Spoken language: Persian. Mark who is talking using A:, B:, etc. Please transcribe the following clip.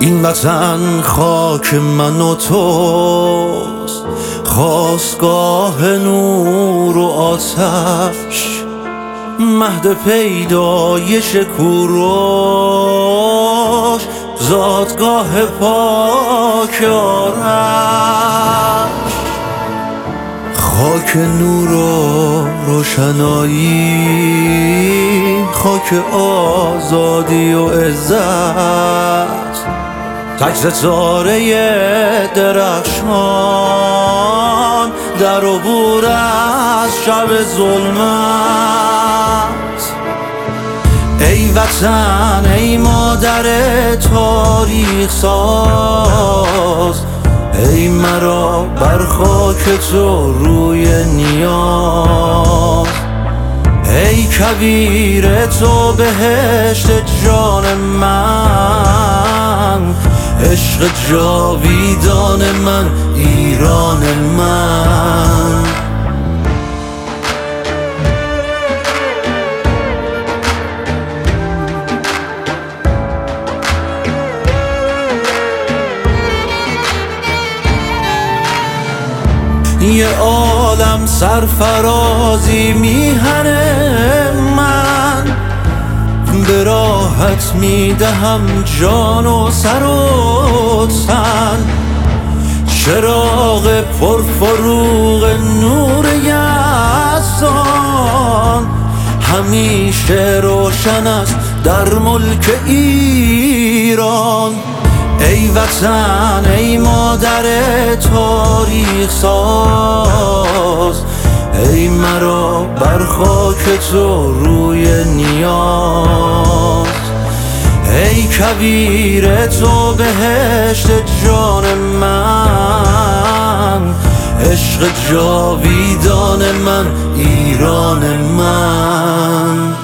A: این وطن خاک من و توست، خاستگاه نور و آتش، مهد پیدایش کوروش، زادگاه پاک آرش. خاک نور و روشنایی، خاک آزادی و عزت، تک ستاره درخشان در عبور از شب ظلمت. ای وطن ای مادر تاریخ ساز، ای مرا بر خاک تو روی نیاز. ای کویر تو بهشت جان من، عشق جاویدان من، ایران من. یه عالم سرفرازی میهن من، به راحت میدهم جان و سر و تن. چراغ پرفروغ نور یزدان همیشه روشن است در ملک ایران. ای وطن ای مادر تاریخ ساز، ای مرا بر خاک تو روی نیاز. ای کویر تو بهشت جان من، عشق جاویدان من، ایران من.